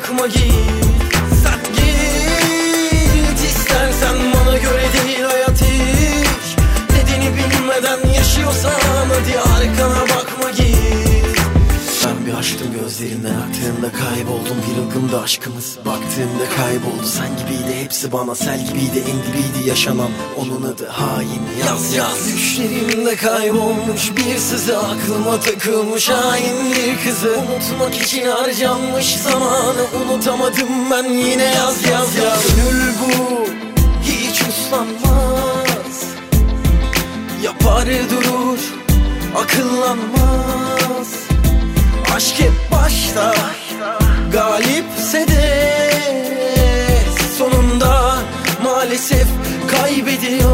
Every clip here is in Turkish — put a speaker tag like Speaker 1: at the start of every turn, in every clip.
Speaker 1: bakma git. Sen git istersen, bana göre değil hayat hiç. Nedeni bilmeden yaşıyorsan hadi arkana bakma git. Ben bir açtım gözlerinden, aklımda kayboldum. Bir ılgımda aşkımız, baktığımda kayboldu. Sen gibiydi hepsi bana, sel gibiydi, en dibiydi yaşanan. Onun adı hain, yaz yaz. Düşlerimde kaybolmuş bir sızı, aklıma takılmış hain bir kızı. Unutmak için harcanmış zamanı, unutamadım ben yine yaz yaz yaz. Gönül bu hiç uslanmaz, yapar durur, akıllanmaz. Aşk hep başta, galipse de sonunda maalesef kaybediyor.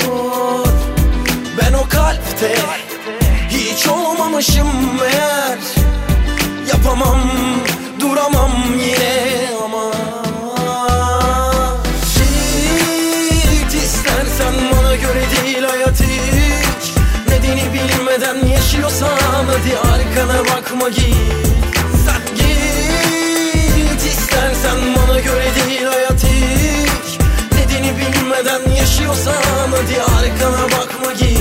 Speaker 1: Ben o kalpte hiç olmamışım meğer. Yapamam, duramam yine ama. Git istersen, bana göre değil hayat hiç. Nedeni bilmeden yaşıyorsan hadi arkana bakma git. Sen git istersen, bana göre değil hayat hiç. Nedeni bilmeden yaşıyorsan hadi arkana bakma git.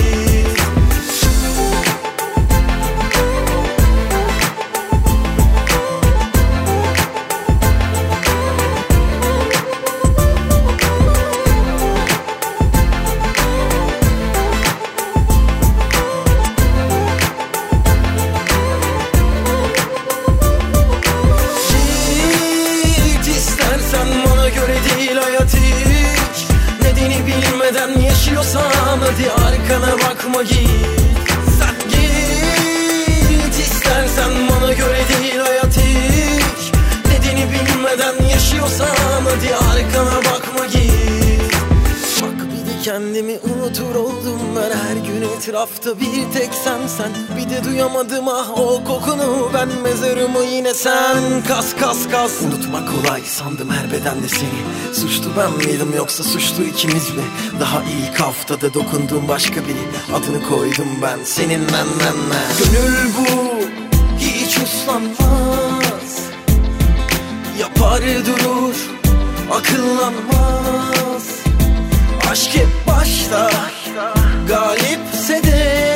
Speaker 1: Bilmeden yaşıyorsan hadi arkana bakma git. Sen git istersen, bana göre değil hayat hiç. Nedeni bilmeden yaşıyorsan hadi arkana bakma git. Bak bir de kendimi unutur oldum ben, her gün etrafta bir tek sen. Bir de duyamadım ah o kokunu, ben mezarımı yine sen kas kas kas. Unutmak kolay sandım her bedende seni. Suçlu ben miydim yoksa suçlu ikimiz mi? Daha ilk haftada dokunduğum başka biri, adını koydum ben senin men. Gönül bu hiç uslanmaz, yapar durur, akıllanmaz. Aşk hep başta, galipse de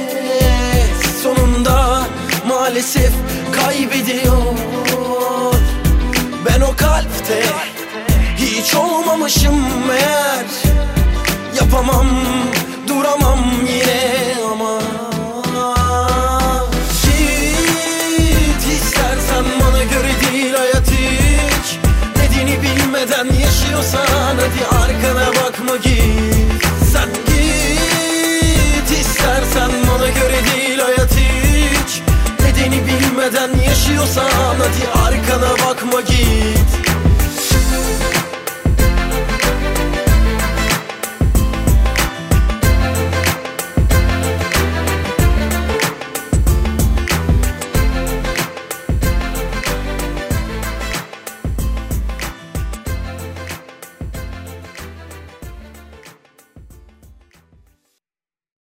Speaker 1: sonunda maalesef kaybediyor. Ben o kalpte hiç olmamışım